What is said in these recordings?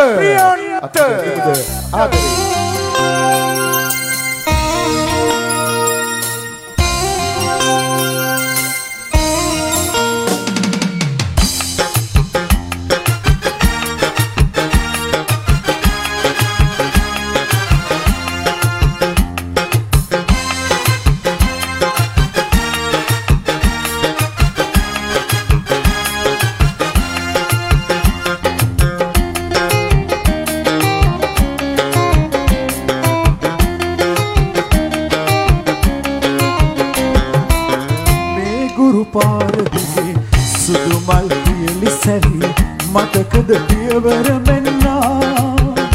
ප්‍රියන්ත ආදරේ පාරදිගේ සුදු මල් පියලි සැලි මතකද පියවර මෙන්නා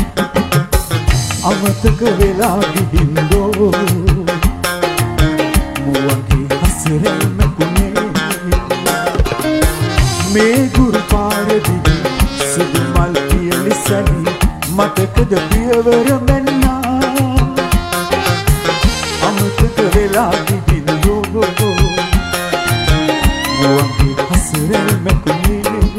අමතක වෙලා ගිහින්දෝ මුවන්ගේ හසරෙල් මකුනේ මේ ගුරු පාරදිගේ සුදු මල් පියලි සැලි මතකද පියවර මෙන්නා අමතක වෙලා ගිහින්දෝ Muangi hasrel mekuni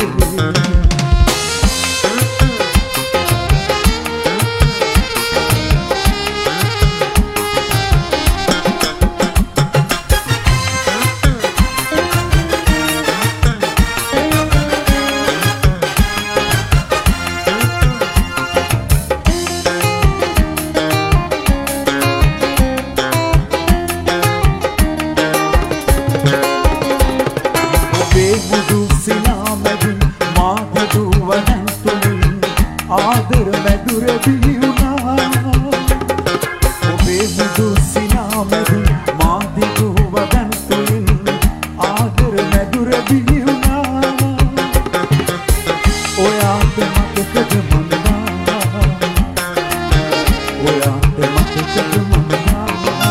මුදු සිනාමැදින් මාදු වනන්තුලින් ආදර මැදුර බිහිවුණා ඔබේ මුදු සිනාමැදින් මාදු වනන්තුලින් ආදර මැදුර බිහිවුණා ඔයාට මතකද මන්දා ඔයාට මතකද මන්දා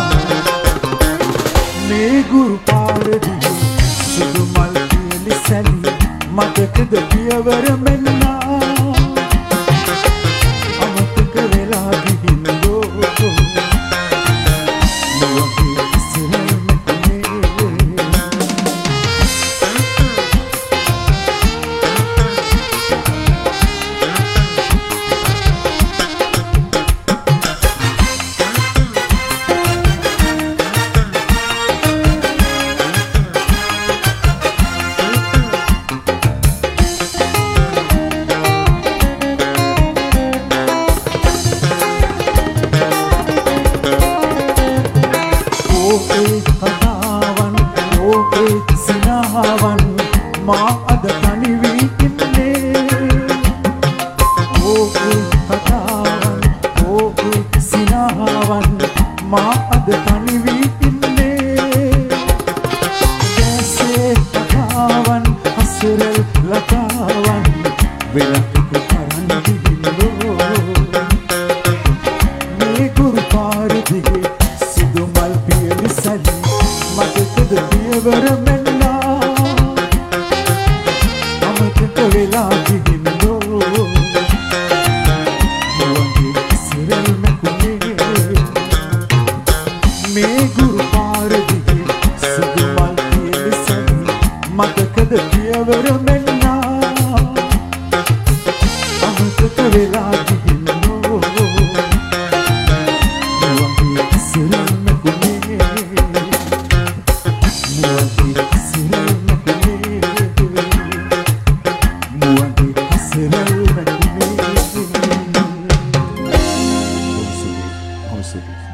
මේ ගුරු පාරදී සුදු මල් සැලි මතකද පියවර මෙන්නා අමතක වෙලා ගිහින්දෝ මුවන්ගේ හසරෙල් මකුනේ සිනහවන් මා අද තනි වී ඉන්නේ ඕකේ කතාවන් ඕකේ සිනහවන් මා අද තනි වී ඉන්නේ දැසේ කතාවන් හසරෙල් ලතාවන් වෙලක කරන් දිවිනෝ මේ ගුරු පාරදිගේ සුදු මල් පියලි සැලි මතකද පියවර මෙන්නා අමතක වෙලා ගිහින්දෝ මුවන්ගේ හසරෙල් මකුනේ මේ ගුරු පාරදිගේ සුදු මල් පියලි සැලි මතකද පියවර මෙන්නා අමතක වෙලා ගිහින්දෝ මුවන්ගේ හසරෙල් මකුනේ City.